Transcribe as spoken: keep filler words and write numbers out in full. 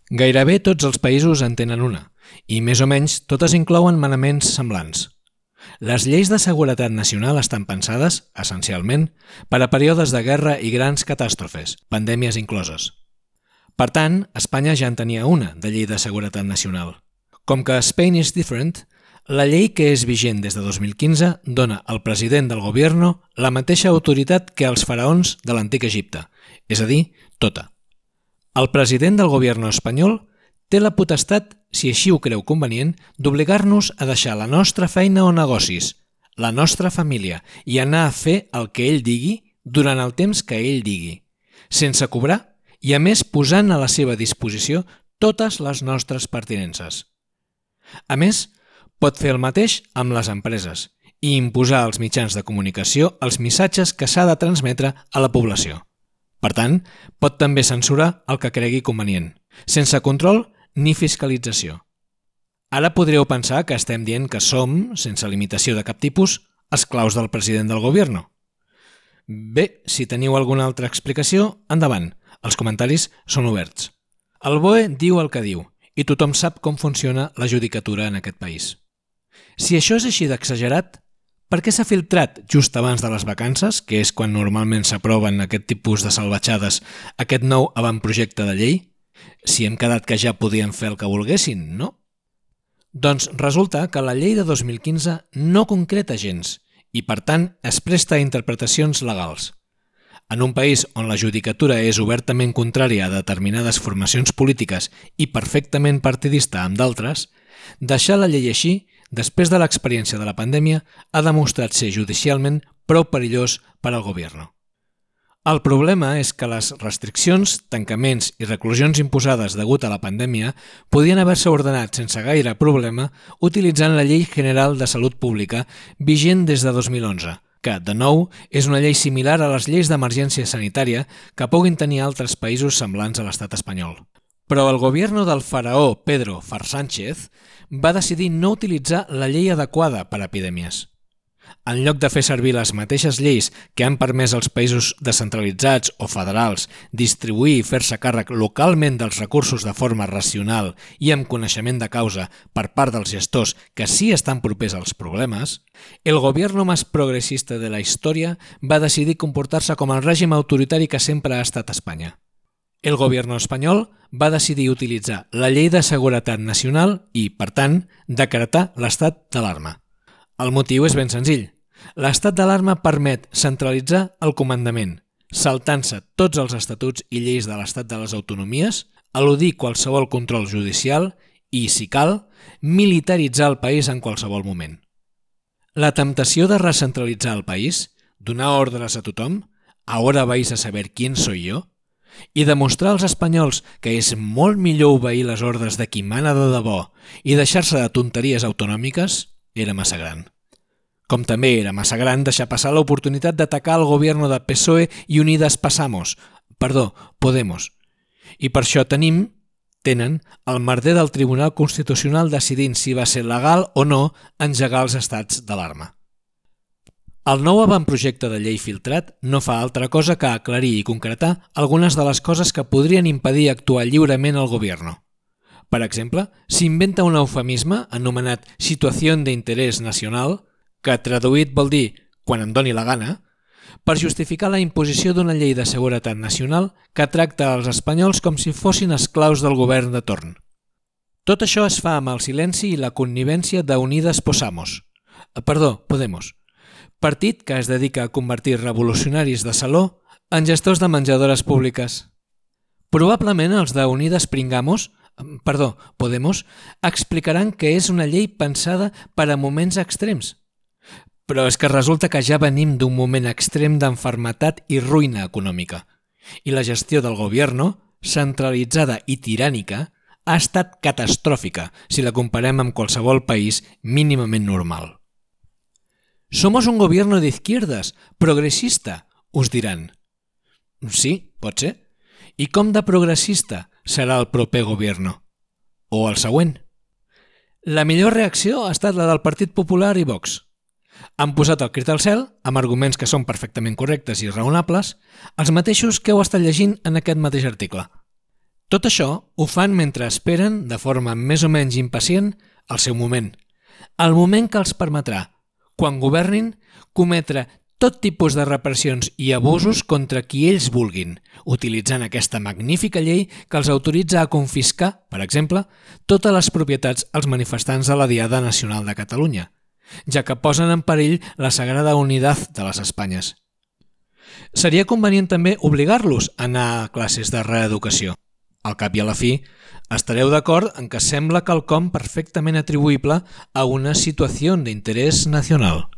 Gairebé tots els països en tenen una, i més o menys totes inclouen manaments semblants. Les lleis de seguretat nacional estan pensades, essencialment, per a períodes de guerra i grans catàstrofes, pandèmies incloses. Per tant, Espanya ja en tenia una, de llei de seguretat nacional. Com que Spain is different, la llei que és vigent des de dos mil quinze dona al president del gobierno la mateixa autoritat que als faraons de l'antic Egipte, és a dir, tota. El president del gobierno espanyol té la potestat, si així ho creu convenient, d'obligar-nos a deixar la nostra feina o negocis, la nostra família, i anar a fer el que ell digui durant el temps que ell digui, sense cobrar i a més posant a la seva disposició totes les nostres pertinences. A més, pot fer el mateix amb les empreses i imposar als mitjans de comunicació els missatges que s'ha de transmetre a la població. Per tant, pot també censurar el que cregui convenient, sense control ni fiscalització. Ara podríeu pensar que estem dient que som, sense limitació de cap tipus, esclaus del president del gobierno. Bé, si teniu alguna altra explicació, endavant. Els comentaris són oberts. El B O E diu el que diu, i tothom sap com funciona la judicatura en aquest país. Si això és així d'exagerat, per què s'ha filtrat just abans de les vacances, que és quan normalment s'aproven aquest tipus de salvatjades, aquest nou avantprojecte de llei? Si hem quedat que ja podien fer el que volguessin, no? Doncs resulta que la llei de dos mil quinze no concreta gens i, per tant, es presta a interpretacions legals. En un país on la judicatura és obertament contrària a determinades formacions polítiques i perfectament partidista amb d'altres, deixar la llei així, després de l'experiència de la pandèmia, ha demostrat ser judicialment prou perillós per al gobierno. El problema és que les restriccions, tancaments i reclusions imposades degut a la pandèmia podien haver-se ordenat sense gaire problema utilitzant la Llei General de Salut Pública vigent des de dos mil onze, que, de nou, és una llei similar a les lleis d'emergència sanitària que puguin tenir altres països semblants a l'estat espanyol. Però el gobierno del faraó Pedro Farsánchez va decidir no utilitzar la llei adequada per a epidèmies. En lloc de fer servir les mateixes lleis que han permès als països descentralitzats o federals distribuir i fer-se càrrec localment dels recursos de forma racional i amb coneixement de causa per part dels gestors que sí estan propers als problemes, el gobierno més progressista de la història va decidir comportar-se com el règim autoritari que sempre ha estat Espanya. El gobierno espanyol va decidir utilitzar la Llei de Seguretat Nacional i, per tant, decretar l'estat d'alarma. El motiu és ben senzill. L'estat d'alarma permet centralitzar el comandament, saltant-se tots els estatuts i lleis de l'estat de les autonomies, eludir qualsevol control judicial i, si cal, militaritzar el país en qualsevol moment. La temptació de recentralitzar el país, donar ordres a tothom, «ahora vais a saber quién soy yo», i demostrar als espanyols que és molt millor obeir les ordres de qui mana de debò i deixar-se de tonteries autonòmiques era massa gran. Com també era massa gran deixar passar l'oportunitat d'atacar el gobierno de P S O E i Unidas Pasamos, perdó, Podemos. I per això tenim, tenen, el merder del Tribunal Constitucional decidint si va ser legal o no engegar els estats d'alarma. El nou avantprojecte de llei filtrat no fa altra cosa que aclarir i concretar algunes de les coses que podrien impedir actuar lliurement al gobierno. Per exemple, s'inventa un eufemisme anomenat situació d'interès nacional, que traduït vol dir quan em doni la gana, per justificar la imposició d'una llei de seguretat nacional que tracta els espanyols com si fossin esclaus del govern de torn. Tot això es fa amb el silenci i la connivència d'Unidas Posamos, perdó, Podemos, partit que es dedica a convertir revolucionaris de saló en gestors de menjadores públiques. Probablement els d'Unidas Pringamos, perdó, Podemos, explicaran que és una llei pensada per a moments extrems. Però és que resulta que ja venim d'un moment extrem d'enfermetat i ruïna econòmica. I la gestió del gobierno, centralitzada i tirànica, ha estat catastròfica si la comparem amb qualsevol país mínimament normal. Somos un gobierno de izquierdas, progresista, us diran. Sí, pot ser. I com de progressista serà el proper gobierno? O el següent? La millor reacció ha estat la del Partit Popular i Vox. Han posat el crit al cel, amb arguments que són perfectament correctes i raonables, els mateixos que heu estat llegint en aquest mateix article. Tot això ho fan mentre esperen, de forma més o menys impacient, el seu moment. El moment que els permetrà, quan governin, cometre tot tipus de repressions i abusos contra qui ells vulguin, utilitzant aquesta magnífica llei que els autoritza a confiscar, per exemple, totes les propietats als manifestants de la Diada Nacional de Catalunya, ja que posen en perill la sagrada unitat de les Espanyes. Seria convenient també obligar-los a anar a classes de reeducació. Al cap i a la fi, estareu d'acord en que sembla quelcom perfectament atribuïble a una situació d'interès nacional.